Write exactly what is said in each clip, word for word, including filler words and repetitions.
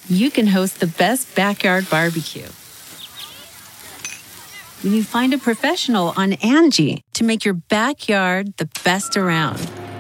you can host the best backyard barbecue. When you find a professional on Angie to make your backyard the best around.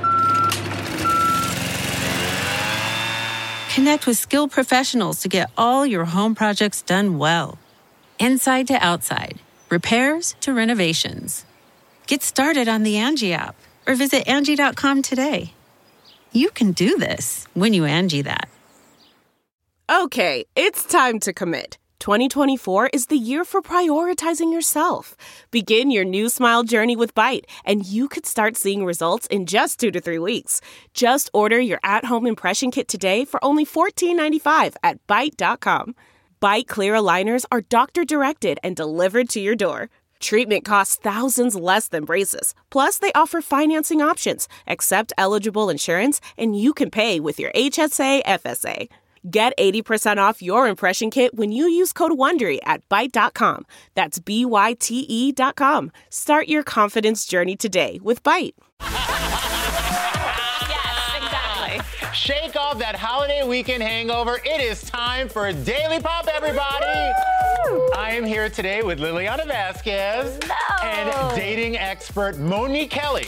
Connect with skilled professionals to get all your home projects done well. Inside to outside, repairs to renovations. Get started on the Angie app or visit Angie dot com today. You can do this when you Angie that. Okay, it's time to commit. twenty twenty-four is the year for prioritizing yourself. Begin your new smile journey with Byte, and you could start seeing results in just two to three weeks. Just order your at-home impression kit today for only fourteen ninety-five at Byte dot com. Byte Clear aligners are doctor-directed and delivered to your door. Treatment costs thousands less than braces. Plus, they offer financing options, accept eligible insurance, and you can pay with your H S A F S A. Get eighty percent off your impression kit when you use code WONDERY at Byte dot com. That's B Y T E dot com. Start your confidence journey today with Byte. Yes, exactly. Shake off that holiday weekend hangover. It is time for Daily Pop, everybody. Woo! I am here today with Liliana Vasquez no. and dating expert Monique Kelly.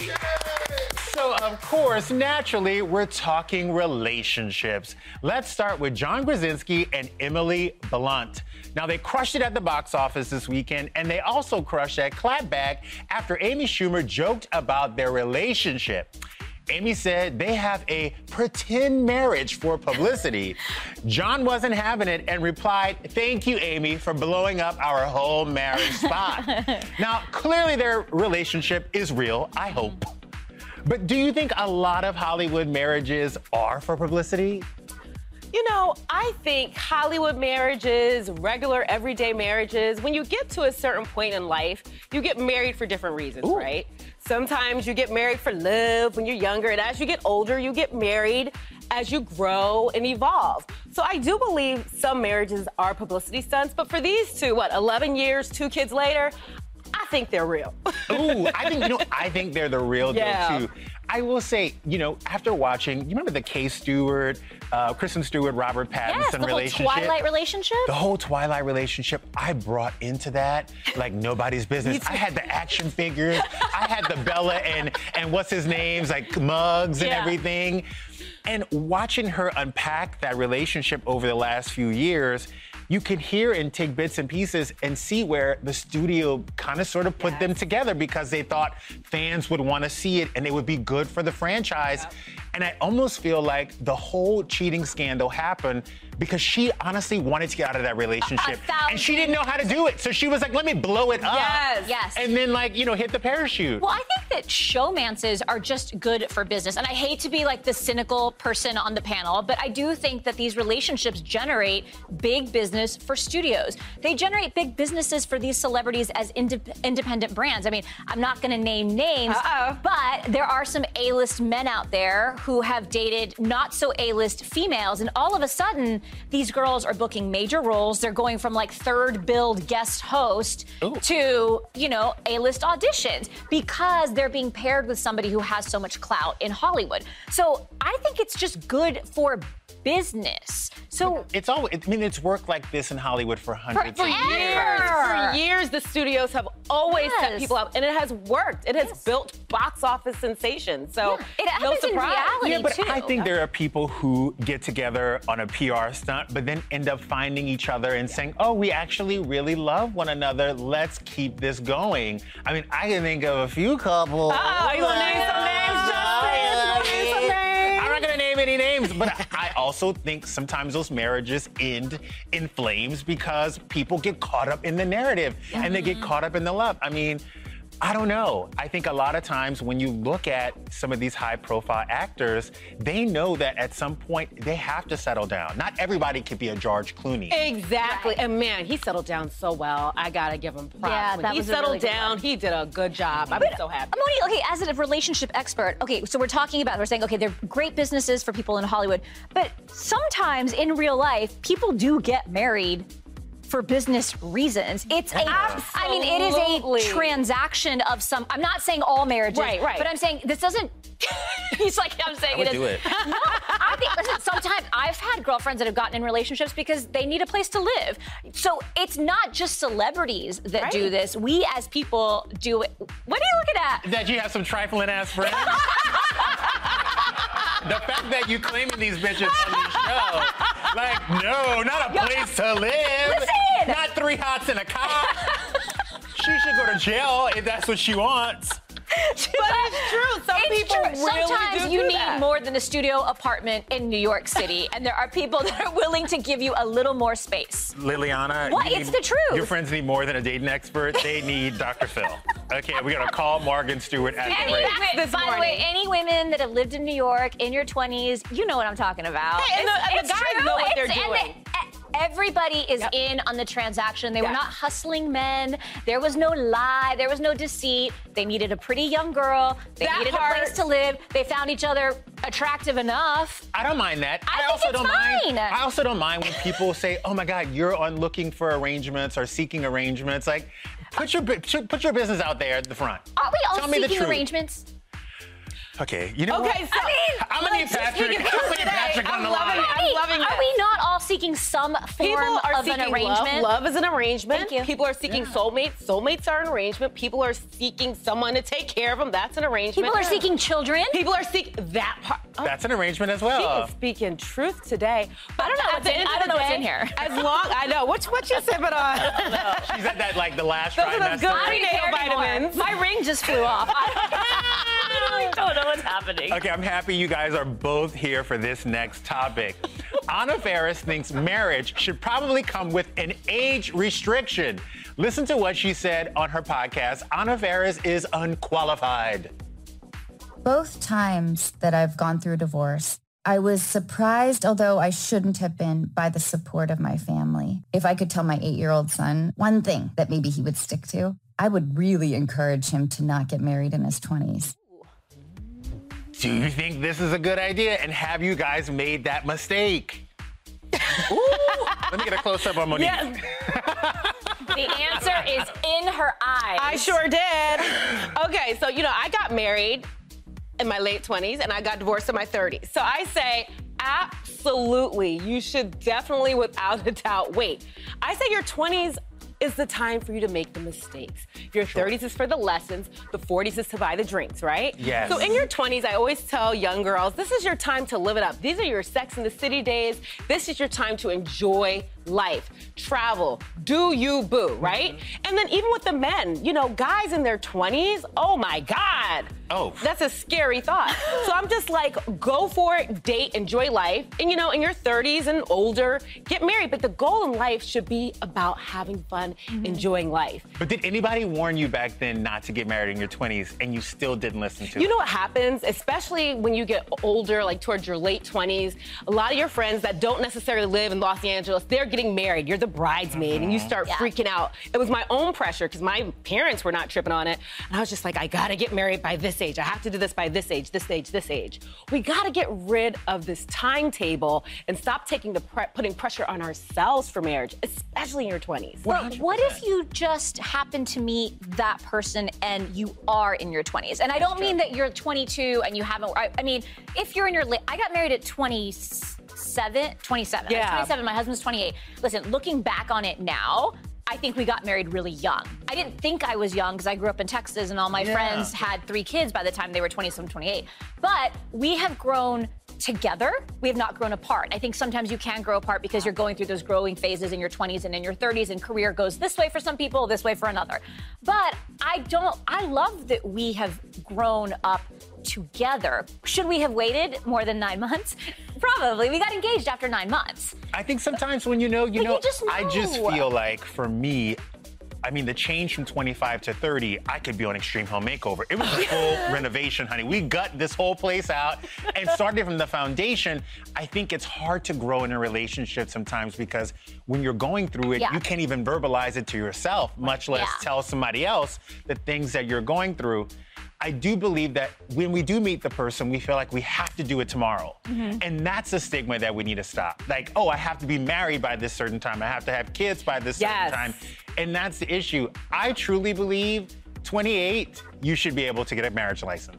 So, of course, naturally, we're talking relationships. Let's start with John Krasinski and Emily Blunt. Now, they crushed it at the box office this weekend, and they also crushed at Clapback after Amy Schumer joked about their relationship. Amy said they have a pretend marriage for publicity. John wasn't having it and replied, "Thank you, Amy, for blowing up our whole marriage spot." Now, clearly their relationship is real, I hope. But do you think a lot of Hollywood marriages are for publicity? You know, I think Hollywood marriages, regular everyday marriages, when you get to a certain point in life, you get married for different reasons, Ooh. right? Sometimes you get married for love when you're younger, and as you get older, you get married as you grow and evolve. So I do believe some marriages are publicity stunts, but for these two, what, eleven years, two kids later, I think they're real. Ooh, I think, you know, I think they're the real yeah. deal, too. I will say, you know, after watching, you remember the Kay Stewart, uh, Kristen Stewart, Robert Pattinson yes, the relationship? Whole Twilight relationship? The whole Twilight relationship, I brought into that like nobody's business. I had the action figures. I had the Bella and, and what's his name's, like mugs and yeah. everything. And watching her unpack that relationship over the last few years, you can hear and take bits and pieces and see where the studio kind of sort of put yes. them together because they thought fans would want to see it and it would be good for the franchise. Yep. And I almost feel like the whole cheating scandal happened because she honestly wanted to get out of that relationship. And she didn't know how to do it. So she was like, let me blow it up. Yes. Yes. And then, like, you know, hit the parachute. Well, I think that showmances are just good for business. And I hate to be like the cynical person on the panel, but I do think that these relationships generate big business for studios. They generate big businesses for these celebrities as inde- independent brands. I mean, I'm not going to name names, Uh-oh. but there are some A-list men out there who have dated not so A-list females, and all of a sudden, these girls are booking major roles. They're going from like third billed guest host Ooh. to, you know, A-list auditions because they're being paired with somebody who has so much clout in Hollywood. So I think it's just good for business. So it's always, I mean, it's worked like this in Hollywood for hundreds for, for of years. years. For years, the studios have always yes. set people up, and it has worked. It has yes. built box office sensations. So yeah. it no happens surprise. in reality yeah, but too. I think there are people who get together on a P R stunt, but then end up finding each other and yeah. saying, "Oh, we actually really love one another. Let's keep this going." I mean, I can think of a few couples. Oh, you gonna name some names, Justin? You gonna name some names? I'm not gonna name any names, but I also think sometimes those marriages end in flames because people get caught up in the narrative mm-hmm. and they get caught up in the love. I mean, I don't know. I think a lot of times when you look at some of these high-profile actors, they know that at some point they have to settle down. Not everybody could be a George Clooney. Exactly. Right. And man, he settled down so well. I gotta give him props. Yeah, when that he was a settled really good down, one. he did a good job. I'm But, so happy. Moni, okay, as a relationship expert, okay, so we're talking about, we're saying, okay, they're great businesses for people in Hollywood, but sometimes in real life, people do get married for business reasons. It's a, Absolutely. I mean, it is a transaction of some, I'm not saying all marriages, Right, right. but I'm saying this doesn't He's like, I'm saying I would it is. do it. No, I think, listen, sometimes I've had girlfriends that have gotten in relationships because they need a place to live. So it's not just celebrities that Right. do this. We as people do it. What are you looking at? That you have some trifling ass friends. The fact that you claiming these bitches on the show, like, no, not a place to live. Listen. Not three hots in a car. She should go to jail if that's what she wants. But it's true. Some It's people true. really Sometimes do you do need that. more than a studio apartment in New York City, and there are people that are willing to give you a little more space. Liliana. What? you It's need- the truth. Your friends need more than a dating expert. They need Doctor Phil. Okay, we gotta call Morgan Stewart at Any, the break. wi- this by the way, morning. any women that have lived in New York in your twenties, you know what I'm talking about. Hey, and the- It's- and the it's guys true. know what they're It's- and doing. they- e- Everybody is Yep. in on the transaction. They were Yeah. not hustling men. There was no lie. There was no deceit. They needed a pretty young girl. They That needed a part- place to live. They found each other attractive enough. I don't mind that. I think also it's don't fine. mind. I also don't mind when people say, "Oh my God, you're on looking for arrangements or seeking arrangements." Like, put your bu- put your business out there at the front. Are we all Tell me the seeking truth. arrangements? Okay, you know Okay, what? so I mean, I'm gonna need let's just Patrick. speak it I'm through gonna need today. Patrick on I'm the loving line. it. I'm loving Are this. we not all seeking some form People are of seeking an arrangement? love. Love is an arrangement. Thank you. People are seeking soulmates. Soulmates are an arrangement. People are seeking someone to take care of them. That's an arrangement. People are seeking children. People are seeking that part. Oh, That's an arrangement as she well. is speaking truth today. But I don't know at what's the in- end I of don't the know what's day, in here. As long I know what what you sipping on. She's at that like the last Those are those trimester. good I don't even care prenatal anymore. vitamins. My ring just flew off. I literally don't know what's happening. Okay, I'm happy you guys are both here for this next topic. Anna Faris thinks marriage should probably come with an age restriction. Listen to what she said on her podcast. Anna Faris is unqualified. Both times that I've gone through divorce, I was surprised, although I shouldn't have been, by the support of my family. If I could tell my eight-year-old son one thing that maybe he would stick to, I would really encourage him to not get married in his twenties. Do you think this is a good idea? And have you guys made that mistake? Ooh, let me get a close-up on Monique. Yes. The answer is in her eyes. I sure did. Okay, so you know, I got married in my late twenties and I got divorced in my thirties. So I say, absolutely, you should definitely, without a doubt, wait. I say your twenties is the time for you to make the mistakes. Your thirties is for the lessons, the forties is to buy the drinks, right? Yes. So in your twenties, I always tell young girls, this is your time to live it up. These are your Sex in the City days. This is your time to enjoy life, travel, do you boo, right? Mm-hmm. And then even with the men, you know, guys in their twenties, oh my God. Oh. That's a scary thought. So I'm just like, go for it, date, enjoy life. And you know, in your thirties and older, get married. But the goal in life should be about having fun, Mm-hmm. enjoying life. But did anybody warn you back then not to get married in your twenties and you still didn't listen to You it? know what happens, especially when you get older, like towards your late twenties, a lot of your friends that don't necessarily live in Los Angeles, they're getting married. You're the bridesmaid and you start Yeah. freaking out. It was my own pressure because my parents were not tripping on it. And I was just like, I gotta get married by this age. I have to do this by this age, this age, this age. We gotta get rid of this timetable and stop taking the pre- putting pressure on ourselves for marriage, especially in your twenties. But what if you just happen to meet that person and you are in your twenties? And I don't mean that you're twenty-two and you haven't, I, I mean, if you're in your late, I got married at twenty-seven, twenty-seven. I was Yeah. twenty-seven, my husband's twenty-eight. Listen, looking back on it now, I think we got married really young. I didn't think I was young because I grew up in Texas and all my Yeah. friends had three kids by the time they were twenty-seven, twenty-eight. But we have grown together. We have not grown apart. I think sometimes you can grow apart because you're going through those growing phases in your twenties and in your thirties, and career goes this way for some people, this way for another. But I don't, I love that we have grown up together. Should we have waited more than nine months? Probably. We got engaged after nine months. I think sometimes when you know, you But know, you just I just know. feel like for me, I mean, the change from twenty-five to thirty, I could be on Extreme Home Makeover. It was a full renovation, honey. We gut this whole place out and started from the foundation. I think it's hard to grow in a relationship sometimes because when you're going through it, Yeah. you can't even verbalize it to yourself, much less Yeah. tell somebody else the things that you're going through. I do believe that when we do meet the person, we feel like we have to do it tomorrow. Mm-hmm. And that's a stigma that we need to stop. Like, oh, I have to be married by this certain time. I have to have kids by this Yes. certain time. And that's the issue. I truly believe twenty-eight, you should be able to get a marriage license.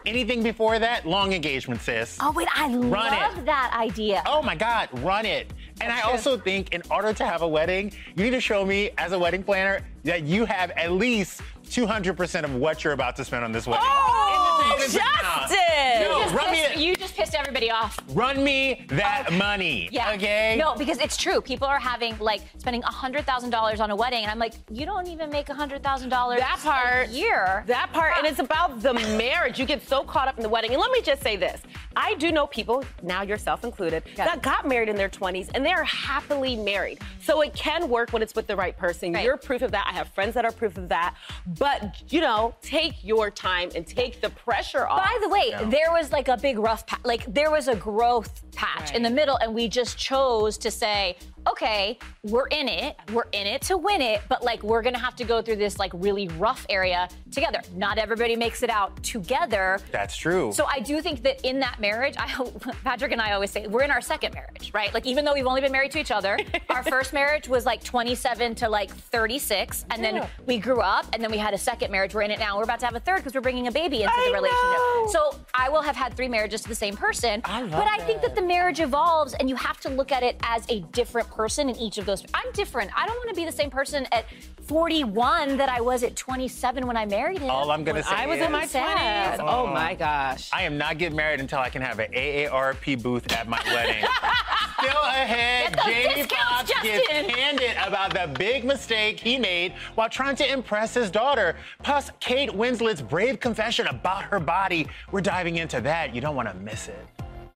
Anything before that, long engagement, sis. Oh, wait, I Run love it. that idea. Oh my God, run it. And That's I true. also think in order to have a wedding, you need to show me as a wedding planner that you have at least two hundred percent of what you're about to spend on this wedding. Oh, In the savings account. Justin! No, You just run me pissed- it. you just pissed everybody off. Run me that Okay. money. Yeah. Okay? No, because it's true. People are having like spending one hundred thousand dollars on a wedding, and I'm like, you don't even make one hundred thousand dollars That part, a year. That part, and it's about the marriage. You get so caught up in the wedding. And let me just say this. I do know people, now yourself included, Yeah. that got married in their twenties and they're happily married. So it can work when it's with the right person. Right. You're proof of that. I have friends that are proof of that. But, you know, take your time and take the pressure off. By the way, there was like a big rough patch. Like there was a growth patch in the middle, and we just chose to say, okay, we're in it. We're in it to win it, but like we're gonna have to go through this like really rough area together. Not everybody makes it out together. That's true. So I do think that in that marriage, I Patrick and I always say we're in our second marriage, right? Like even though we've only been married to each other, our first marriage was like twenty-seven to like thirty-six, and then we grew up, and then we had a second marriage. We're in it now. We're about to have a third because we're bringing a baby into I the relationship. know. So I will have had three marriages to the same person, I love but I think that that. the marriage evolves, and you have to look at it as a different person in each of those. I'm different. I don't want to be the same person at forty-one that I was at twenty-seven when I married him. All I'm gonna say I was is, in my Sad. twenties. Oh my gosh. I am not getting married until I can have an A A R P booth at my wedding. Still ahead, Get those Jamie discounts, Foxx gets Justin. candid about the big mistake he made while trying to impress his daughter. Plus, Kate Winslet's brave confession about her body. We're diving into that. You don't want to miss it.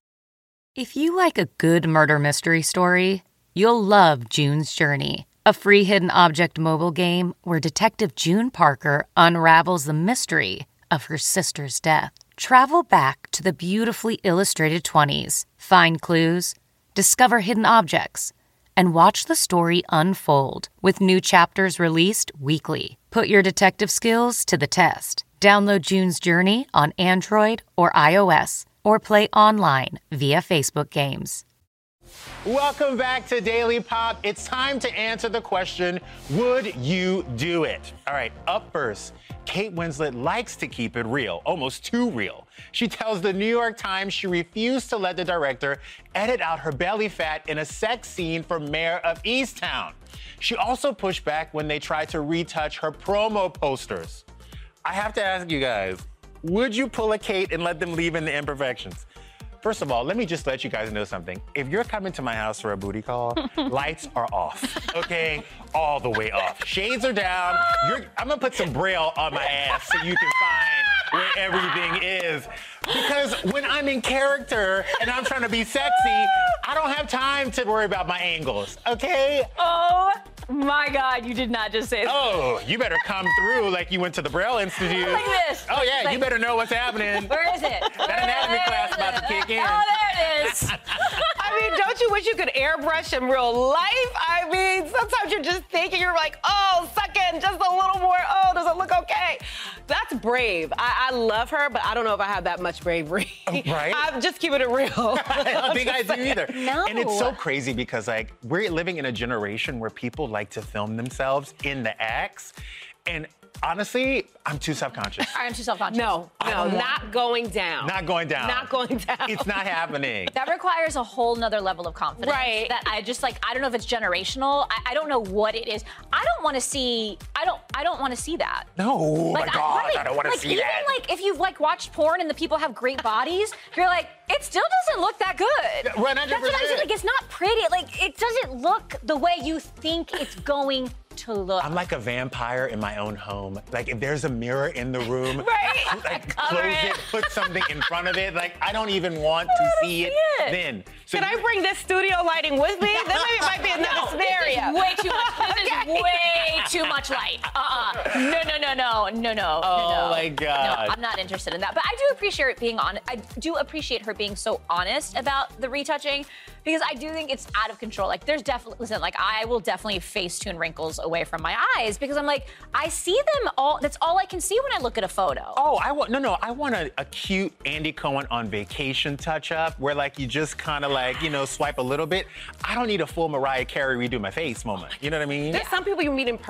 If you like a good murder mystery story, you'll love June's Journey, a free hidden object mobile game where Detective June Parker unravels the mystery of her sister's death. Travel back to the beautifully illustrated twenties, find clues, discover hidden objects, and watch the story unfold with new chapters released weekly. Put your detective skills to the test. Download June's Journey on Android or iOS, or play online via Facebook Games. Welcome back to Daily Pop. It's time to answer the question, would you do it? All right, up first, Kate Winslet likes to keep it real, almost too real. She tells the New York Times she refused to let the director edit out her belly fat in a sex scene for Mayor of Easttown. She also pushed back when they tried to retouch her promo posters. I have to ask you guys, would you pull a Kate and let them leave in the imperfections? First of all, let me just let you guys know something. If you're coming to my house for a booty call, lights are off, okay? All the way off. Shades are down. You're, I'm gonna put some Braille on my ass so you can find where everything is. Because when I'm in character and I'm trying to be sexy, I don't have time to worry about my angles, okay? Oh my God, you did not just say that. Oh, you better come through like you went to the Braille Institute. Like this. Oh yeah, Like- you better know what's happening. Where is it? That anatomy Where class is about it? to kick in. Oh, there it is. I mean, don't you wish you could airbrush in real life? I mean, sometimes you're just thinking, you're like, oh, suck in just a little more. Oh, does it look okay? That's brave. I, I love her, but I don't know if I have that much bravery. Right? I'm just keeping it real. I don't think I do either. No. And it's so crazy because like we're living in a generation where people like to film themselves in the acts. And honestly, I'm too self-conscious. I'm too self-conscious. No, I no, don't want- not going down. Not going down. Not going down. It's not happening. That requires a whole nother level of confidence. Right. That I just like, I don't know if it's generational. I, I don't know what it is. I don't want to see, I don't, I don't want to see that. No, oh my Like, God, right, I don't want to like, see even that. like if you've like watched porn and the people have great bodies, you're like, it still doesn't look that good. one hundred percent. That's what I'm saying. Like it's not pretty. Like it doesn't look the way you think it's going to look. I'm like a vampire in my own home. Like if there's a mirror in the room, Right. like Cover close it. it, put something in front of it. Like I don't even want to wanna see it, see it. then. So Can I bring this studio lighting with me? Then maybe it might be another scenario. This is way too much. This Okay. is way too much light. Uh-uh. No, no, no, no, no, no. Oh, no, no. my God. No, I'm not interested in that. But I do appreciate it being on. I do appreciate her being so honest about the retouching because I do think it's out of control. Like there's definitely listen. Like I will definitely Facetune wrinkles away from my eyes because I'm like I see them all. That's all I can see when I look at a photo. Oh, I want no, no. I want a, a cute Andy Cohen on vacation touch-up where like you just kind of like you know swipe a little bit. I don't need a full Mariah Carey redo my face moment. You know what I mean? There's some people you meet in person and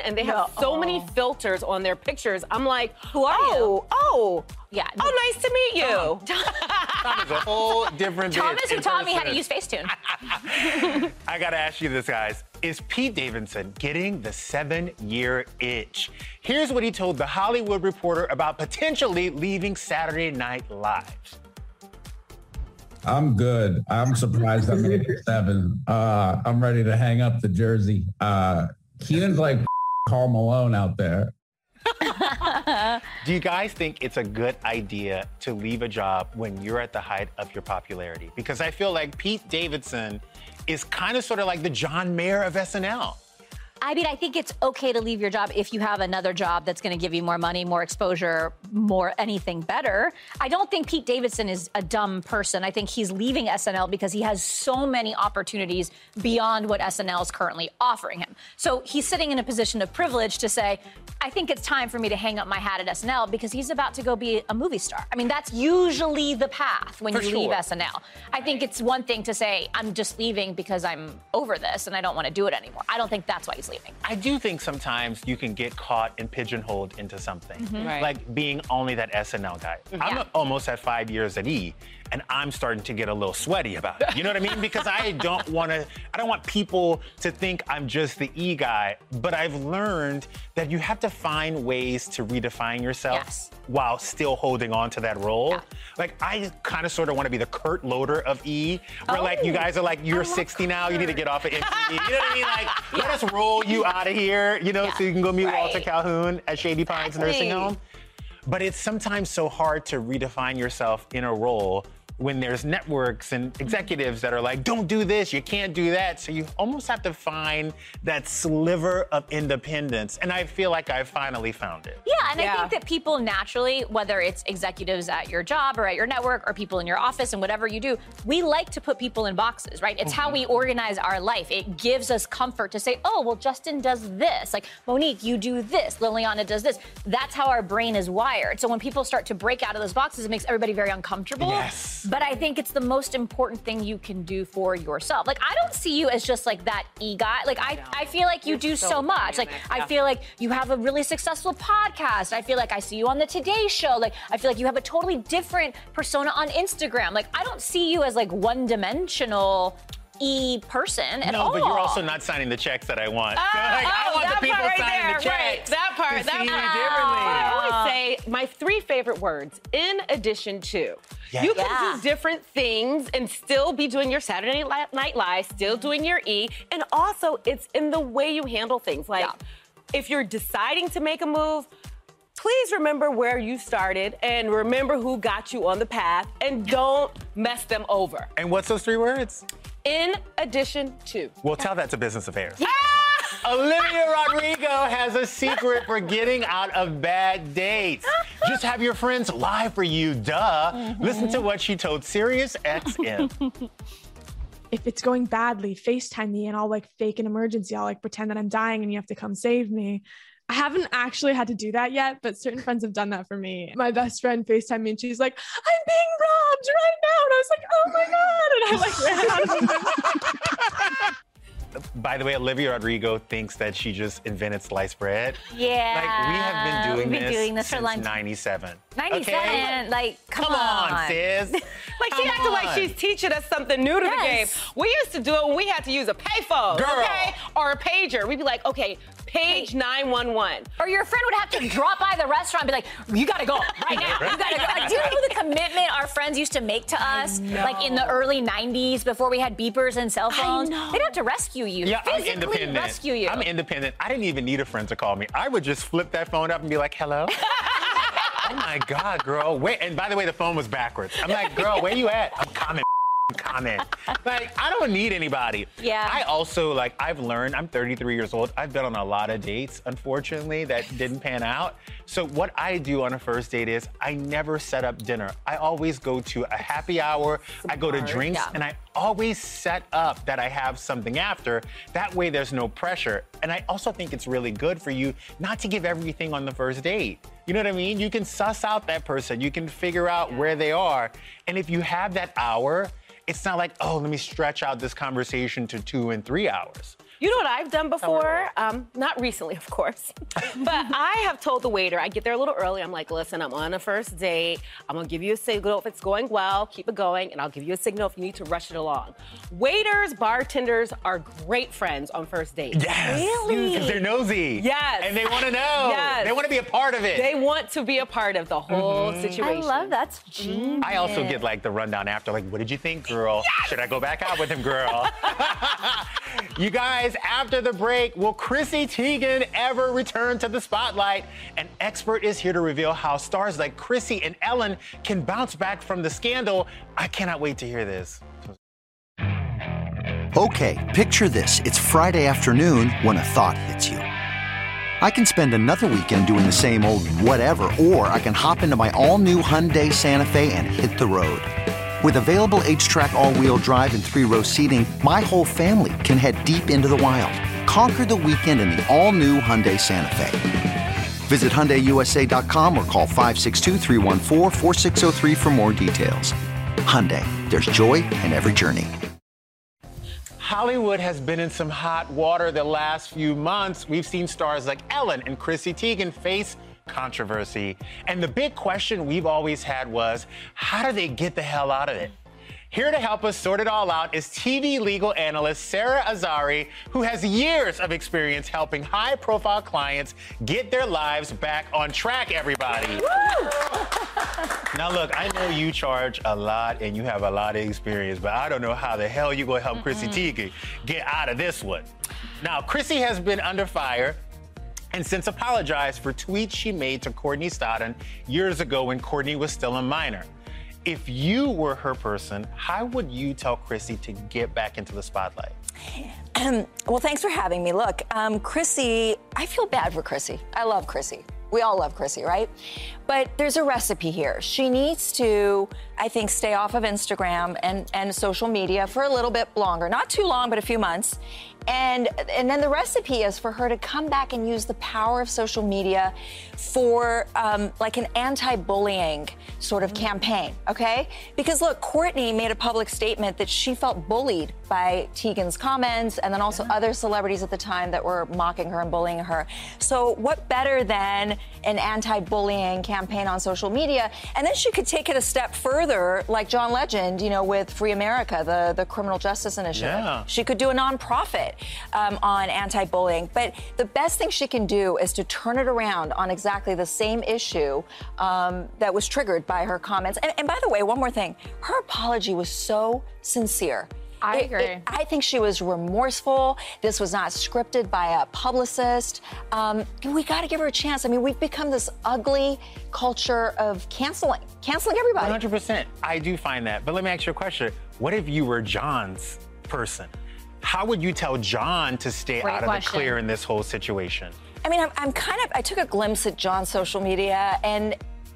and they have No. so Oh. many filters on their pictures. I'm like, Who are oh, you? Oh, Yeah. oh, nice to meet you. Tom is a whole different Tom bitch is who in taught me how to person. use Facetune. I gotta ask you this, guys. Is Pete Davidson getting the seven-year itch? Here's what he told The Hollywood Reporter about potentially leaving Saturday Night Live. I'm good. I'm surprised I made it seven. Uh, I'm ready to hang up the jersey. Uh, Keenan's like Karl Malone out there. Do you guys think it's a good idea to leave a job when you're at the height of your popularity? Because I feel like Pete Davidson is kind of sort of like the John Mayer of S N L. I mean, I think it's okay to leave your job if you have another job that's going to give you more money, more exposure, more anything better. I don't think Pete Davidson is a dumb person. I think he's leaving S N L because he has so many opportunities beyond what S N L is currently offering him. So he's sitting in a position of privilege to say, I think it's time for me to hang up my hat at S N L because he's about to go be a movie star. I mean, that's usually the path when For you sure. leave S N L. I think it's one thing to say, I'm just leaving because I'm over this and I don't want to do it anymore. I don't think that's why he's leaving. I do think sometimes you can get caught and pigeonholed into something, Right. like being only that S N L guy. I'm Yeah. almost at five years at E, and I'm starting to get a little sweaty about it. You know what I mean? Because I don't want to, I don't want people to think I'm just the E guy, but I've learned that you have to find ways to redefine yourself Yes. while still holding on to that role. Yeah. Like, I kind of sort of want to be the Kurt Loder of E, where like you Oh, guys are like, you're sixty now, you need to get off of M T V. You know what I mean? Like, let us roll you out of here, you know, Yeah. so you can go meet Right. Walter Calhoun at Shady Pines Nursing Exactly. Home. But it's sometimes so hard to redefine yourself in a role when there's networks and executives that are like, don't do this, you can't do that. So you almost have to find that sliver of independence. And I feel like I finally found it. Yeah, and I Yeah. think that people naturally, whether it's executives at your job or at your network or people in your office and whatever you do, we like to put people in boxes, right? It's how we organize our life. It gives us comfort to say, oh, well, Justin does this. Like, Monique, you do this. Liliana does this. That's how our brain is wired. So when people start to break out of those boxes, it makes everybody very uncomfortable. Yes. But I think it's the most important thing you can do for yourself. Like, I don't see you as just like that E guy. Like, I, I feel like you You're do so so much. Like, dynamic, I yeah. feel like you have a really successful podcast. I feel like I see you on the Today Show. Like, I feel like you have a totally different persona on Instagram. Like, I don't see you as like one-dimensional E person at No, all. but you're also not signing the checks that I want. Oh, Like, I oh, want that the people part right signing there, the checks. right. That part, to that see you part. differently. I always say my three favorite words, in addition to. Yeah. You can Yeah. do different things and still be doing your Saturday Night Live, still doing your E, and also it's in the way you handle things. Like, Yeah. if you're deciding to make a move, please remember where you started and remember who got you on the path and don't mess them over. And what's those three words? In addition to. Well, tell that to Business Affairs. Olivia Rodrigo has a secret for getting out of bad dates. Just have your friends lie for you, duh. Mm-hmm. Listen to what she told Sirius X M. If it's going badly, FaceTime me and I'll like fake an emergency. I'll like pretend that I'm dying and you have to come save me. I haven't actually had to do that yet, but certain friends have done that for me. My best friend FaceTimed me and she's like, I'm being robbed right now. And I was like, oh my God. And I like ran out of the By the way, Olivia Rodrigo thinks that she just invented sliced bread. Yeah. Like, we have been doing We've been this, doing this for since lunch. ninety-seven. ninety-seven, Okay? like, come, Come on, sis. Like, she Come acted like on. she's teaching us something new to the game. Yes. We used to do it when we had to use a payphone, Girl. okay? Or a pager. We'd be like, okay, page nine one one. Or your friend would have to drop by the restaurant and be like, you gotta go right now. You gotta go. Like, do you know the commitment our friends used to make to us? Like in the early nineties before we had beepers and cell phones? know. They'd have to rescue you. Yeah, I'm physically independent. rescue you. I'm independent. I didn't even need a friend to call me. I would just flip that phone up and be like, hello? Oh my God, girl. Wait, and by the way, the phone was backwards. I'm like, girl, where you at? I'm coming. I'm coming. Like, I don't need anybody. Yeah. I also, like, I've learned, I'm thirty-three years old. I've been on a lot of dates, unfortunately, that didn't pan out. So what I do on a first date is I never set up dinner. I always go to a happy hour. I go to drinks, Yeah. and I always set up that I have something after. That way there's no pressure. And I also think it's really good for you not to give everything on the first date. You know what I mean? You can suss out that person. You can figure out where they are. And if you have that hour, it's not like, oh, let me stretch out this conversation to two and three hours. You know what I've done before? Um, not recently, of course. But I have told the waiter, I get there a little early. I'm like, listen, I'm on a first date. I'm going to give you a signal if it's going well. Keep it going. And I'll give you a signal if you need to rush it along. Waiters, bartenders are great friends on first dates. Yes. Really? Because they're nosy. Yes. And they want to know. Yes. They want to be a part of it. They want to be a part of the whole Mhm. situation. I love that's genius. I also get like the rundown after, like, what did you think, girl? Yes! Should I go back out with him, girl? You guys, after the break, will Chrissy Teigen ever return to the spotlight? An expert is here to reveal how stars like Chrissy and Ellen can bounce back from the scandal. I cannot wait to hear this. Okay, picture this. It's Friday afternoon when a thought hits you. I can spend another weekend doing the same old whatever, or I can hop into my all-new Hyundai Santa Fe and hit the road. With available H-Track all-wheel drive and three-row seating, my whole family can head deep into the wild. Conquer the weekend in the all-new Hyundai Santa Fe. Visit Hyundai U S A dot com or call five six two, three one four, four six zero three for more details. Hyundai, there's joy in every journey. Hollywood has been in some hot water the last few months. We've seen stars like Ellen and Chrissy Teigen face controversy. And the big question we've always had was, how do they get the hell out of it? Here to help us sort it all out is T V legal analyst Sarah Azari, who has years of experience helping high-profile clients get their lives back on track, everybody. Now, look, I know you charge a lot and you have a lot of experience, but I don't know how the hell you're going to help Mm-mm. Chrissy Teigen get out of this one. Now, Chrissy has been under fire and since apologized for tweets she made to Courtney Stodden years ago when Courtney was still a minor. If you were her person, how would you tell Chrissy to get back into the spotlight? Um, well, thanks for having me. Look, um, Chrissy, I feel bad for Chrissy. I love Chrissy. We all love Chrissy, right? But there's a recipe here. She needs to, I think, stay off of Instagram and, and social media for a little bit longer. Not too long, but a few months. And, and then the recipe is for her to come back and use the power of social media for um, like an anti-bullying sort of mm-hmm. campaign, okay? Because look, Courtney made a public statement that she felt bullied by Teigen's comments and then also yeah. other celebrities at the time that were mocking her and bullying her. So what better than an anti-bullying campaign on social media? And then she could take it a step further, like John Legend, you know, with Free America, the, the criminal justice initiative. Yeah. She could do a nonprofit um, on anti-bullying. But the best thing she can do is to turn it around on exactly the same issue um, that was triggered by her comments. And, and by the way, one more thing. Her apology was so sincere. I it, agree. It, I think she was remorseful. This was not scripted by a publicist. Um, and we got to give her a chance. I mean, we've become this ugly culture of canceling, canceling everybody. one hundred percent. I do find that. But let me ask you a question. What if you were John's person? How would you tell John to stay Great out question. of the clear in this whole situation? I mean, I'm, I'm kind of, I took a glimpse at John's social media and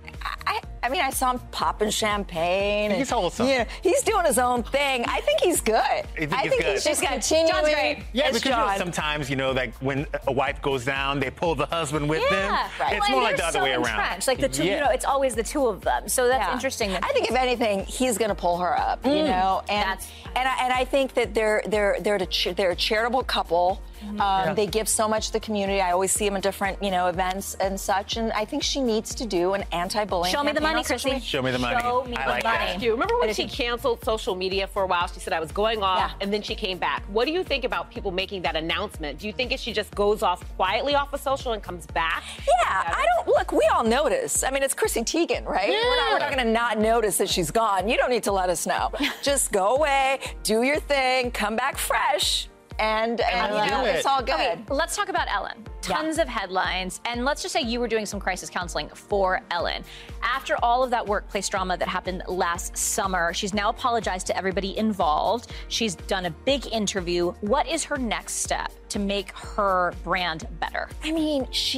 I, I mean, I saw him popping champagne. He's and, wholesome. You know, he's doing his own thing. I think he's good. I think, I he's, think good. he's just He's good. continuing. John's great. Yeah, as because you know, John. sometimes, you know, like when a wife goes down, they pull the husband with Yeah, them. right. It's Well, more and like the they're other so way around. entrenched. Like the two, Yeah. you know, it's always the two of them. So that's Yeah. interesting. That I think if anything, he's going to pull her up. Mm. You know, and That's- and I, and I think that they're they're they're a ch- they're a charitable couple. Um, Yeah. They give so much to the community. I always see them at different, you know, events and such. And I think she needs to do an anti-bullying. Show me the campaign money, on social Chrissy. media. Show me the money. Show me I the like money. that. You remember when But she if canceled social media for a while? She said, I was going off, Yeah. and then she came back. What do you think about people making that announcement? Do you think if she just goes off quietly off of social and comes back? Yeah, I don't, look, we all notice. I mean, it's Chrissy Teigen, right? Yeah. We're not, we're not going to not notice that she's gone. You don't need to let us know. Just go away, do your thing, come back fresh, and, and let's you know, do it. it's all good. Okay, let's talk about Ellen. Tons of headlines. And let's just say you were doing some crisis counseling for Ellen. After all of that workplace drama that happened last summer, she's now apologized to everybody involved. She's done a big interview. What is her next step to make her brand better? I mean, she's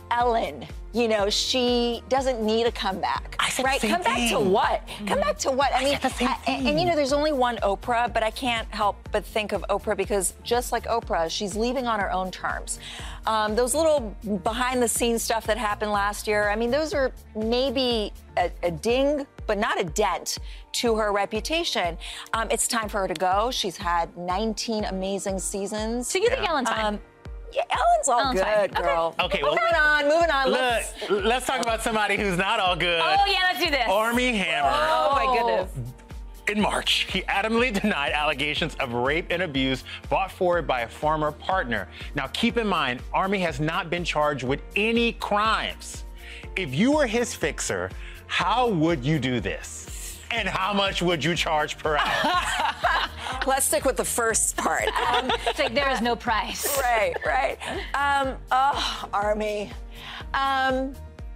Ellen. You know, she doesn't need a comeback, I said right? the same Come back thing. to what? Come back to what? I, I mean, said the same I- thing. and you know, there's only one Oprah, but I can't help but think of Oprah because just like Oprah, she's leaving on her own terms. Um, those little behind-the-scenes stuff that happened last year, I mean, those are maybe a, a ding, but not a dent to her reputation. Um, it's time for her to go. She's had nineteen amazing seasons. So you think Yeah. Ellen's fine? Um, yeah, Ellen's all Ellen's good, fine. girl. Okay, well- moving on, moving on. Look, Let's- let's talk about somebody who's not all good. Oh, yeah, let's do this. Armie Hammer. Oh, my goodness. In March, he adamantly denied allegations of rape and abuse brought forward by a former partner. Now, keep in mind, Armie has not been charged with any crimes. If you were his fixer, how would you do this? And how much would you charge per hour? Let's stick with the first part. Um, It's like there is no price. right, right. Um, oh, Armie. Um,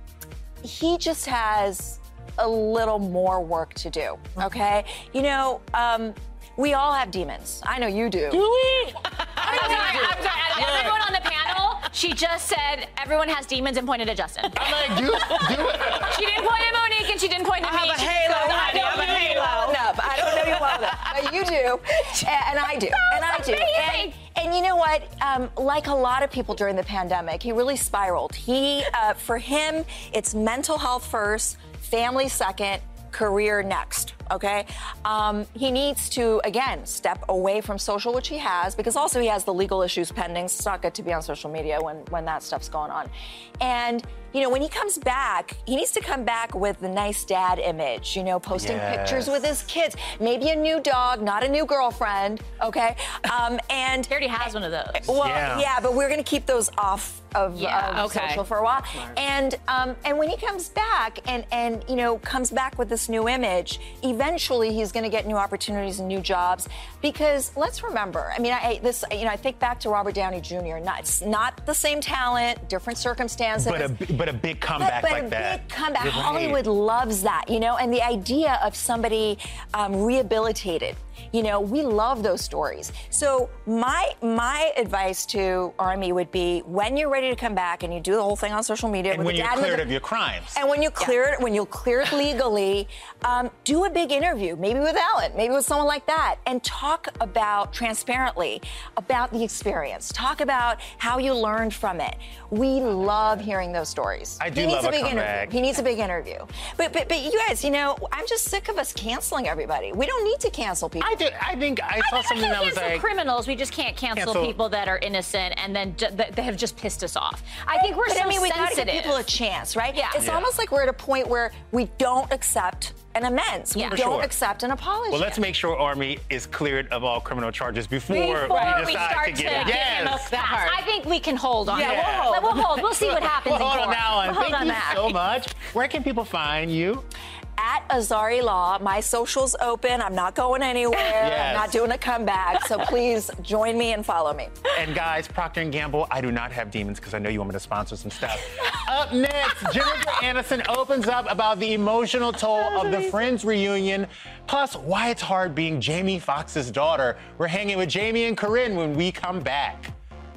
he just has a little more work to do, okay? You know, um, we all have demons. I know you do. Do we? I'm sorry, I'm sorry. Everyone on the panel, she just said everyone has demons and pointed at Justin. I'm like, do, do it. She didn't point at Monique and she didn't point at I me. have a She halo, goes, I honey, know I have a you. halo. Well enough. I don't know you well enough, but you do, and I do, and I do. amazing. And, and you know what? Um, like a lot of people during the pandemic, he really spiraled. He, uh, for him, it's mental health first, family second, career next. Okay, um, he needs to again step away from social, which he has, because also he has the legal issues pending. So it's not good to be on social media when when that stuff's going on. And you know, when he comes back, he needs to come back with the nice dad image. You know, posting Yes. pictures with his kids, maybe a new dog, not a new girlfriend. Okay, um, and He already has one of those. well, Yeah. yeah. but we're gonna keep those off of, Yeah, of okay. social for a while. And um, and when he comes back and and you know comes back with this new image, eventually he's gonna get new opportunities and new jobs. Because let's remember, I mean, I I- this you know I think back to Robert Downey Junior Not it's not the same talent, different circumstances. But a, but a big comeback But, but like a that. big comeback. You're right. Hollywood loves that, you know, and the idea of somebody um, rehabilitated. You know, we love those stories. So my my advice to Armie would be when you're ready to come back and you do the whole thing on social media. And with when the you're dad and the- cleared of your crimes. and when you clear it, when you'll clear it legally, um, do a big interview, maybe with Ellen, maybe with someone like that, and talk about transparently about the experience. Talk about how you learned from it. We love hearing those stories. I do he needs love a big comeback. interview. He needs a big interview. But, but but you guys, you know, I'm just sick of us canceling everybody. We don't need to cancel people. I did. I think I, I saw think we something can that was cancel like. criminals. We just can't cancel, Cancel- people that are innocent and then ju- that that have just pissed us off. I think we're but so I mean, we gotta sensitive. give people a chance, right? Yeah. It's Yeah. almost like we're at a point where we don't accept an amends. We Yeah. For don't sure. accept an apology. Well, let's make sure Armie is cleared of all criminal charges before, Before we we decide start to to give him. give Yes. him a That hard. pass. I think we can hold on. Yeah, to we'll that. hold. We'll hold. We'll see what happens Well, in hold court. on that one. We'll hold Thank on you that. so much. Where can people find you? At Azari Law, my social's open. I'm not going anywhere. Yes. I'm not doing a comeback. So please join me and follow me. And guys, Procter and Gamble, I do not have demons because I know you want me to sponsor some stuff. Up next, Jennifer Aniston opens up about the emotional toll of the Friends reunion, plus why it's hard being Jamie Foxx's daughter. We're hanging with Jamie and Corinne when we come back.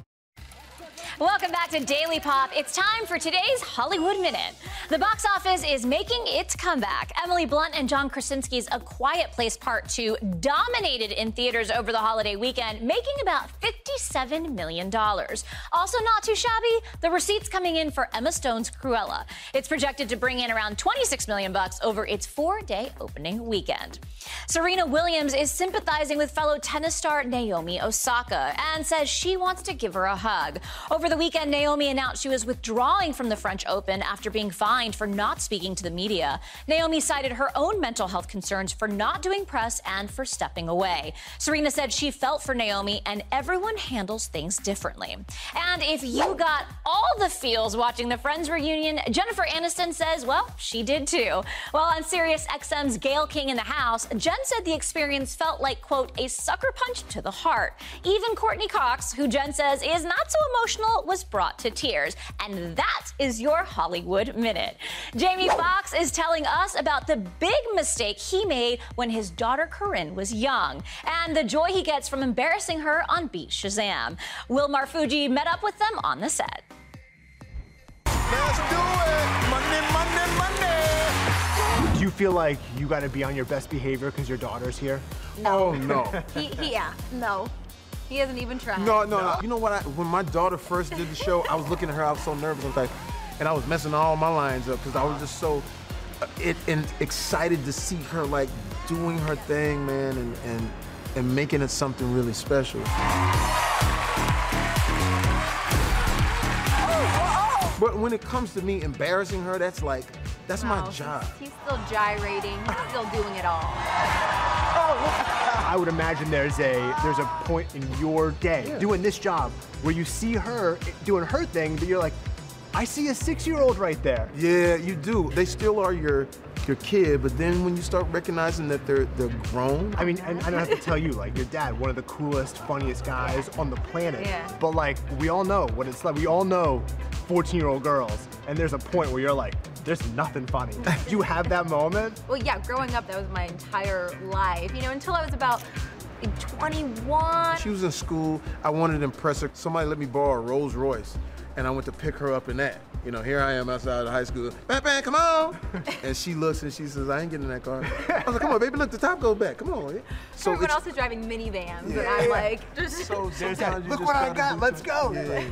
Welcome back to Daily Pop. It's time for today's Hollywood Minute. The box office is making its comeback. Emily Blunt and John Krasinski's A Quiet Place Part two dominated in theaters over the holiday weekend, making about fifty-seven million dollars. Also not too shabby, the receipts coming in for Emma Stone's Cruella. It's projected to bring in around twenty-six million bucks over its four-day opening weekend. Serena Williams is sympathizing with fellow tennis star Naomi Osaka and says she wants to give her a hug. Over the weekend, Naomi announced she was withdrawing from the French Open after being fined for not speaking to the media. Naomi cited her own mental health concerns for not doing press and for stepping away. Serena said she felt for Naomi and everyone handles things differently. And if you got all the feels watching the Friends reunion, Jennifer Aniston says, well, she did too. While on Sirius X M's Gayle King in the House, Jen said the experience felt like, quote, a sucker punch to the heart. Even Courtney Cox, who Jen says is not so emotional, was brought to tears. And that is your Hollywood Minute. Jamie Foxx is telling us about the big mistake he made when his daughter Corinne was young and the joy he gets from embarrassing her on Beat Shazam. Will Marfuji met up with them on the set. Let's do it. Monday, Monday, Monday. Do you feel like you got to be on your best behavior because your daughter's here? No. Oh, no. he, he, yeah, no. He hasn't even tried. No, no, no. You know what? I, when my daughter first did the show, I was looking at her. I was so nervous. I was like, and I was messing all my lines up because I was just so uh, it, and excited to see her like doing her thing, man, and and and making it something really special. But when it comes to me embarrassing her, that's like, that's no, my job. He's, he's still gyrating. He's still doing it all. I would imagine there's a there's a point in your day yeah. doing this job where you see her doing her thing, but you're like, I see a six-year-old right there. Yeah, you do. They still are your your kid, but then when you start recognizing that they're they're grown. I mean, and I don't have to tell you, like your dad, one of the coolest, funniest guys on the planet. Yeah. But like, we all know what it's like. We all know fourteen-year-old girls, and there's a point where you're like, there's nothing funny. Do you have that moment? Well, yeah, growing up, that was my entire life. You know, until I was about twenty-one. She was in school. I wanted to impress her. Somebody let me borrow a Rolls Royce, and I went to pick her up in that. You know, here I am outside of high school. Bam, bam, come on. And she looks and she says, I ain't getting in that car. I was like, come on, baby, look, the top goes back. Come on. So everyone else is driving minivans, yeah. and I'm like, just. So sometimes you look just what I got, let's go. Yeah.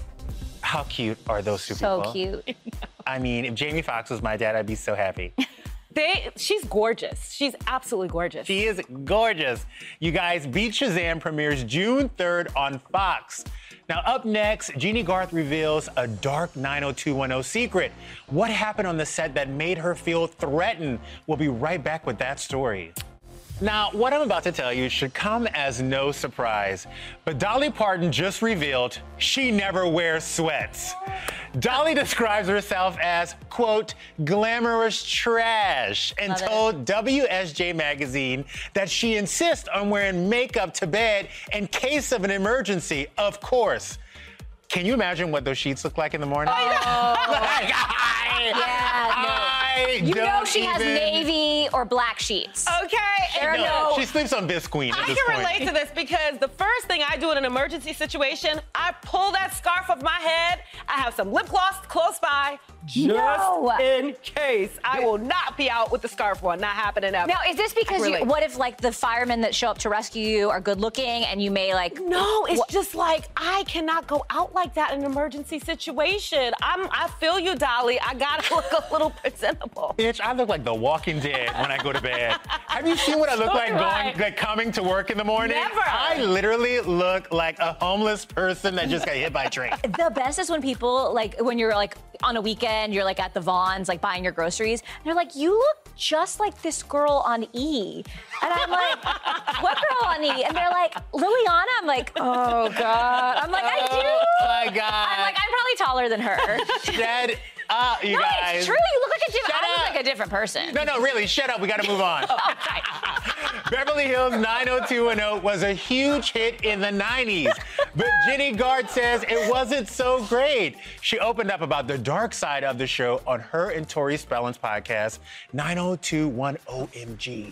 How cute are those two so people? So cute. I mean, if Jamie Foxx was my dad, I'd be so happy. They, she's gorgeous. She's absolutely gorgeous. She is gorgeous. You guys, Beat Shazam premieres June third on Fox. Now, up next, Jeannie Garth reveals a dark nine oh two one oh secret. What happened on the set that made her feel threatened? We'll be right back with that story. Now, what I'm about to tell you should come as no surprise, but Dolly Parton just revealed she never wears sweats. Dolly describes herself as, quote, glamorous trash, and Love told it. W S J Magazine that she insists on wearing makeup to bed in case of an emergency, of course. Can you imagine what those sheets look like in the morning? Oh. Like, I, yeah, no. I You know don't she has even... navy or black sheets. Okay. There are no... She sleeps on Bisqueen at I this can point. relate to this because the first thing I do in an emergency situation, I pull that scarf off my head. I have some lip gloss close by, just No. in case. I will not be out with the scarf on. Not happening ever. Now, is this because you, Relate. what if like the firemen that show up to rescue you are good looking and you may like... No, it's What- just like I cannot go out like that in an emergency situation. I'm, I feel you, Dolly. I gotta look a little presentable. Bitch, I look like The Walking Dead when I go to bed. Have you seen what I look So like do I. going, like coming to work in the morning? Never. I literally look like a homeless person that just got hit by a train. The best is when people, like, when you're, like, on a weekend, you're, like, at the Vons, like, buying your groceries, and they're like, you look just like this girl on E. And I'm like, what girl on E? And they're like, Liliana. I'm like, oh, God. I'm like, I do. Oh, my God. I'm like, I'm probably taller than her. Shut up, you no, guys. it's true. You look like a different, Shut I look up. like a different person. No, no, really, shut up. We got to move on. Okay. Beverly Hills nine oh two one oh was a huge hit in the nineties, but Jeannie Garth says it wasn't so great. She opened up about the dark side of the show on her and Tori Spelling's podcast, nine oh two one O M G.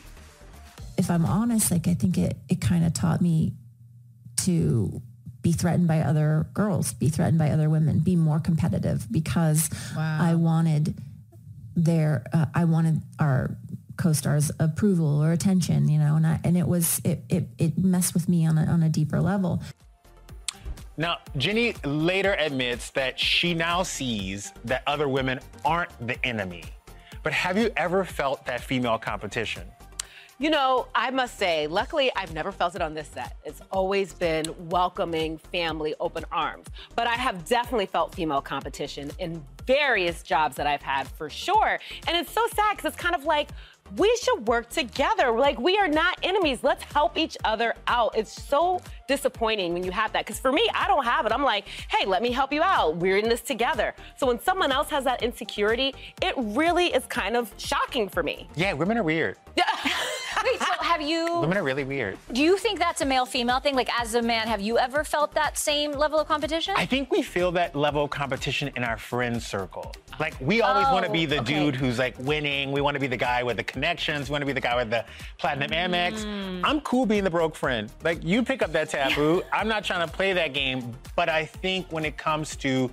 If I'm honest, like I think it it kind of taught me to be threatened by other girls, be threatened by other women, be more competitive because Wow. I wanted their, uh, I wanted our co-stars' approval or attention, you know, and I, and it was, it, it, it messed with me on a, on a deeper level. Now, Jeannie later admits that she now sees that other women aren't the enemy. But have you ever felt that female competition? You know, I must say, luckily, I've never felt it on this set. It's always been welcoming, family, open arms. But I have definitely felt female competition in various jobs that I've had, for sure. And it's so sad because it's kind of like, we should work together. Like, we are not enemies. Let's help each other out. It's so disappointing when you have that. Because for me, I don't have it. I'm like, hey, let me help you out. We're in this together. So when someone else has that insecurity, it really is kind of shocking for me. Yeah, women are weird. Wait, so have you... Women are really weird. Do you think that's a male-female thing? Like, as a man, have you ever felt that same level of competition? I think we feel that level of competition in our friend circle. Like, we always Oh, want to be the okay. dude who's like winning. We want to be the guy with the connections. We want to be the guy with the platinum Amex. Mm. I'm cool being the broke friend. Like, you pick up that taboo. I'm not trying to play that game, but I think when it comes to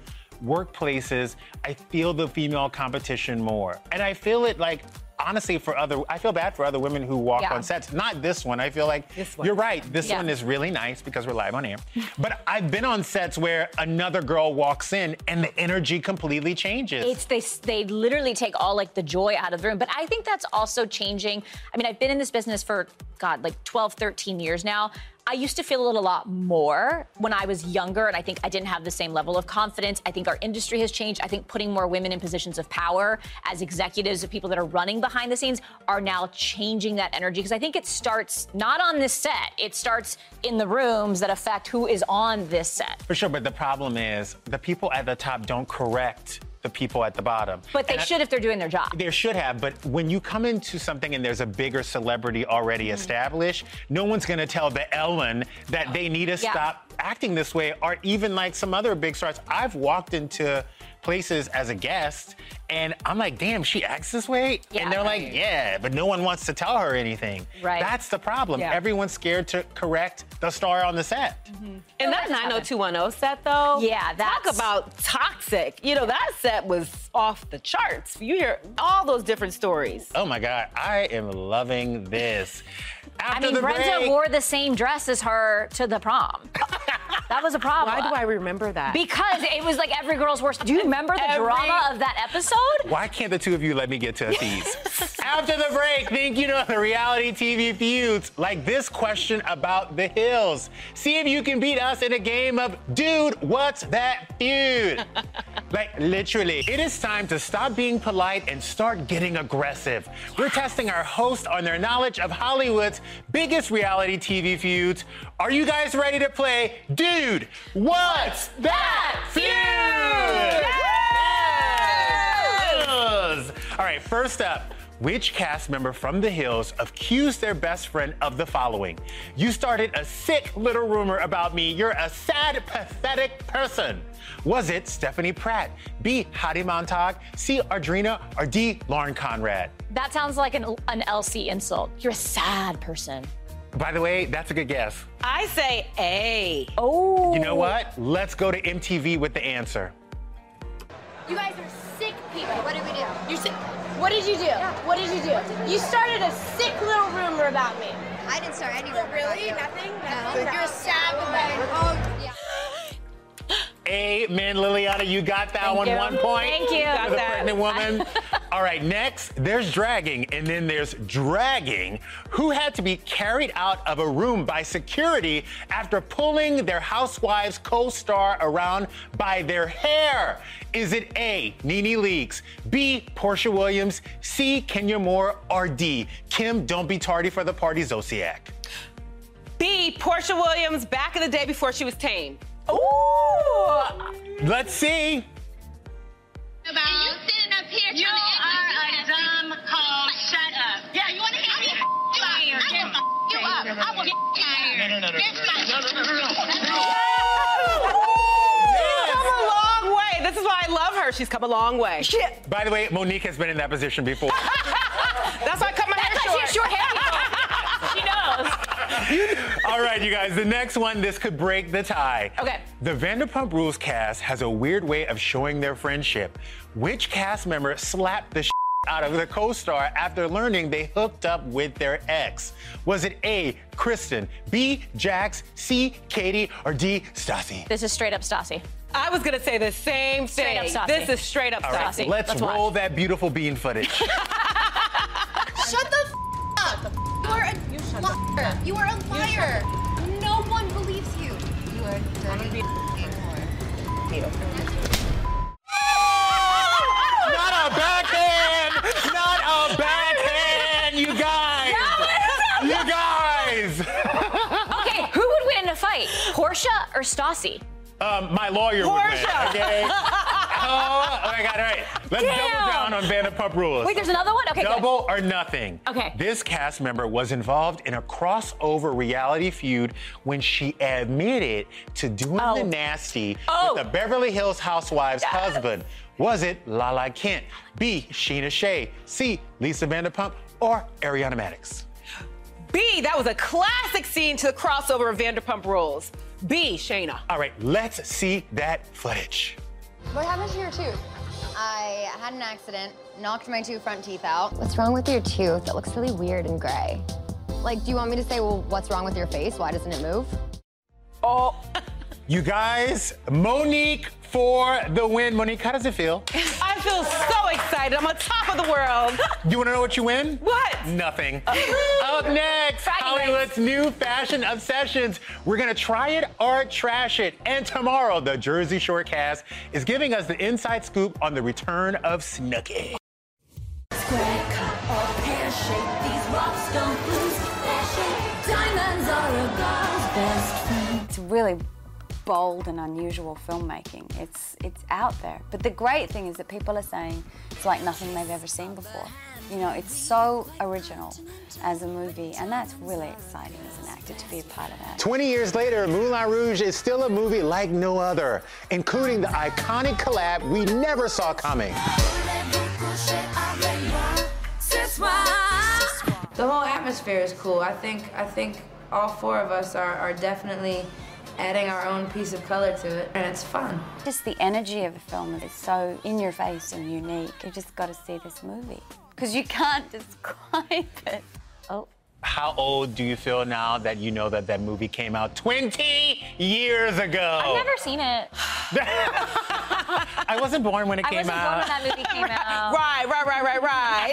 workplaces, I feel the female competition more. And I feel it like, honestly, for other, I feel bad for other women who walk Yeah. on sets. Not this one. I feel like you're right. This Yeah. one is really nice because we're live on air. But I've been on sets where another girl walks in and the energy completely changes. It's they they literally take all like the joy out of the room. But I think that's also changing. I mean, I've been in this business for God, like twelve, thirteen years now. I used to feel it a lot more when I was younger, and I think I didn't have the same level of confidence. I think our industry has changed. I think putting more women in positions of power as executives, of people that are running behind the scenes, are now changing that energy. Because I think it starts not on this set. It starts in the rooms that affect who is on this set. For sure, but the problem is the people at the top don't correct the people at the bottom. But they And I- should if they're doing their job. They should have, but when you come into something and there's a bigger celebrity already Mm-hmm. established, no one's gonna tell the Ellen that they need to Yeah. stop acting this way, or even like some other big stars. I've walked into places as a guest and I'm like, damn, she acts this way? Yeah, and they're right. like, yeah, but no one wants to tell her anything. Right. That's the problem. Yeah. Everyone's scared to correct the star on the set. And that nine oh two one oh set, though, Yeah, that's- talk about toxic. You know, that set was off the charts. You hear all those different stories. Oh my God, I am loving this. After I mean, the Brenda break- wore the same dress as her to the prom. That was a problem. Why do I remember that? Because it was like every girl's worst. Do you remember the Every- drama of that episode? Why can't the two of you let me get to these? After the break, think you know the reality T V feuds, like this question about The Hills. See if you can beat us in a game of Dude, What's That Feud? Like, literally. It is time to stop being polite and start getting aggressive. We're testing our hosts on their knowledge of Hollywood's biggest reality T V feuds. Are you guys ready to play Dude, What's That Feud? Yes! All right, first up, which cast member from The Hills accused their best friend of the following? You started a sick little rumor about me. You're a sad, pathetic person. Was it Stephanie Pratt, B, Hadi Montag, C, Audrina, or D, Lauren Conrad? That sounds like an, an L C insult. You're a sad person. By the way, that's a good guess. I say A. Oh. You know what? Let's go to M T V with the answer. You guys are sick people. What did we do? You're sick. What did you do? What did you do? You started a sick little rumor about me. I didn't start any rumor. Really? Nothing? Nothing? No. You're a sad woman. Oh, yeah. Amen, Liliana, you got that Thank one. you. One point. Thank you. For Got the that. pregnant woman. All right, next, there's dragging, and then there's dragging. Who had to be carried out of a room by security after pulling their Housewives co-star around by their hair? Is it A, Nene Leakes, B, Portia Williams, C, Kenya Moore, or D, Kim Don't Be Tardy for the Party Zodiac? B, Portia Williams, back in the day before she was tamed. Ooh. Let's see. About you sitting up here you are a dumb hoe. Shut up. Yeah, you want to hear me? You are. I will f- you up. I will get fired. No, no, no, no, no, no, no. She's come a long way. This is why I love her. She's come a long way. Shit. By the way, Monique has been in that position before. That's why I cut my hair That's short. why she has short hair. She knows. All right, you guys, the next one, this could break the tie. Okay. The Vanderpump Rules cast has a weird way of showing their friendship. Which cast member slapped the out of the co-star after learning they hooked up with their ex? Was it A, Kristen, B, Jax, C, Katie, or D, Stassi? This is straight up Stassi. I was going to say the same Straight thing. up Stassi. This is straight up All right, Stassi. let's, Let's roll watch. that beautiful bean footage. Shut the f- up. You are a you liar. You are a liar. No one believes you. You are dirty Not a backhand! Not a backhand, you guys! You guys! Okay, who would win in a fight? Portia or Stassi? Um, my lawyer would win, Portia. okay? Oh, oh my God, all right. Let's Damn. double down on Vanderpump Rules. Wait, there's another one? Okay, good. Double or nothing. Okay. This cast member was involved in a crossover reality feud when she admitted to doing Oh. the nasty Oh. with the Beverly Hills Housewives' Yes. husband. Was it Lala Kent, B, Sheena Shea, C, Lisa Vanderpump, or Ariana Madix? B, that was a classic scene to the crossover of Vanderpump Rules. B, Shayna. All right, let's see that footage. What happened to your tooth? I had an accident, knocked my two front teeth out. What's wrong with your tooth? It looks really weird and gray. Like, do you want me to say, well, what's wrong with your face? Why doesn't it move? Oh. You guys, Monique for the win. Monique, how does it feel? I feel so excited. I'm on top of the world. You want to know what you win? What? Nothing. Up next, Hollywood's new fashion obsessions. We're going to try it or trash it. And tomorrow, the Jersey Shore cast is giving us the inside scoop on the return of Snooki. Square cut or pear shape, these rocks don't lose their shape. Diamonds are a girl's best friend. It's really bold and unusual filmmaking. It's it's out there. But the great thing is that people are saying it's like nothing they've ever seen before. You know, it's so original as a movie, and that's really exciting as an actor to be a part of that. twenty years later, Moulin Rouge is still a movie like no other, including the iconic collab we never saw coming. The whole atmosphere is cool. I think I think all four of us are, are definitely adding our own piece of color to it, and it's fun. Just the energy of the film is so in your face and unique. You just got to see this movie because you can't describe it. Oh. How old do you feel now that you know that that movie came out twenty years ago? I've never seen it. I wasn't born when it I came wasn't out. born when that movie came out. Right, right, right,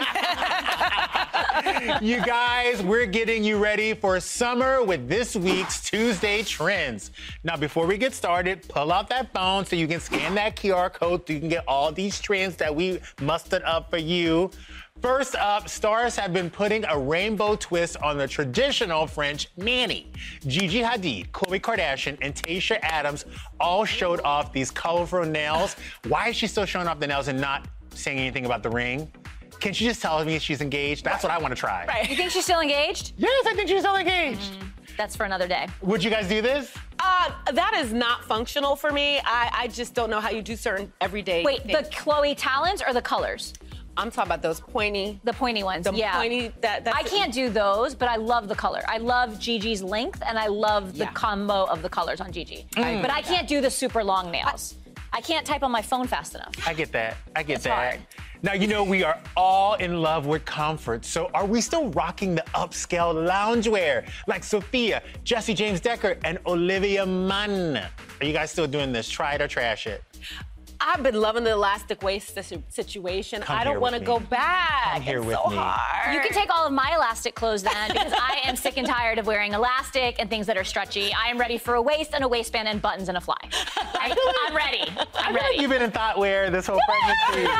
right, right. You guys, we're getting you ready for summer with this week's Tuesday Trends. Now, before we get started, pull out that phone so you can scan that Q R code so you can get all these trends that we mustered up for you. First up, stars have been putting a rainbow twist on the traditional French mani. Gigi Hadid, Khloe Kardashian, and Tayshia Adams all showed off these colorful nails. Why is she still showing off the nails and not saying anything about the ring? Can she just tell me she's engaged? That's what I want to try. Right. You think she's still engaged? Yes, I think she's still engaged. Mm, that's for another day. Would you guys do this? Uh, that is not functional for me. I, I just don't know how you do certain everyday Wait, things. the Khloe talons or the colors? I'm talking about those pointy. The pointy ones, the yeah. pointy, that, that's I can't do those, but I love the color. I love Gigi's length, and I love the Yeah. combo of the colors on Gigi. Mm. But I can't do the super long nails. I, I can't type on my phone fast enough. I get that. I get It's that. hard. Now, you know, we are all in love with comfort. So are we still rocking the upscale loungewear like Sophia, Jesse James Decker, and Olivia Munn? Are you guys still doing this? Try it or trash it? I've been loving the elastic waist situ- situation. Come I here don't want to with go me. back. Come here it's with so me. hard. You can take all of my elastic clothes then, because I am sick and tired of wearing elastic and things that are stretchy. I am ready for a waist and a waistband and buttons and a fly. I, I'm ready. I'm I feel ready. like you've been in thought wear this whole pregnancy.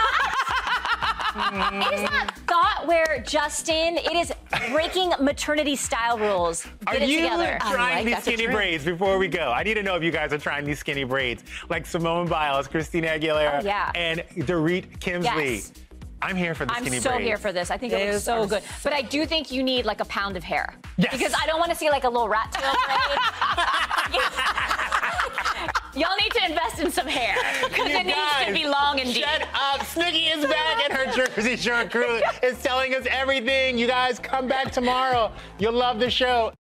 It is not thought wear, Justin. It is breaking maternity style rules. Get Are it you together. trying these skinny braids before we go? I need to know if you guys are trying these skinny braids, like Simone Biles, Christina Aguilera, Oh, yeah. and Dorit Kemsley. Yes. I'm here for the I'm skinny so braids. here for this. I think it looks Those so are good. But I do think you need like a pound of hair. Yes. Because I don't want to see like a little rat tail braid. Y'all need to invest in some hair. Because You it needs to guys, be long and deep. Shut up. Snooki is back, and her Jersey Shore crew is telling us everything. You guys come back tomorrow. You'll love the show.